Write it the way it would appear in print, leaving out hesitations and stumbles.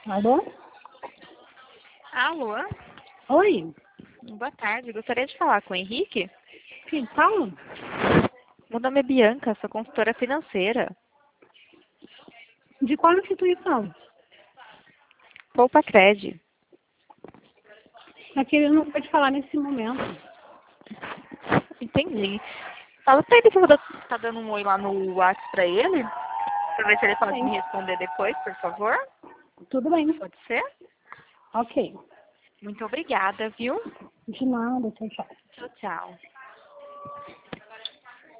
Alô? Alô? Oi? Boa tarde. Gostaria de falar com o Henrique? Quem fala? Meu nome é Bianca, sou consultora financeira. De qual instituição? Poupa Cred. Aqui ele não pode falar nesse momento. Entendi. Fala pra ele que eu vou tá dando um oi lá no WhatsApp pra ele. Pra ver se ele pode Sim. me responder depois, por favor. Tudo bem. Pode ser? Ok. Muito obrigada, viu? De nada, tchau, tchau. Tchau, tchau.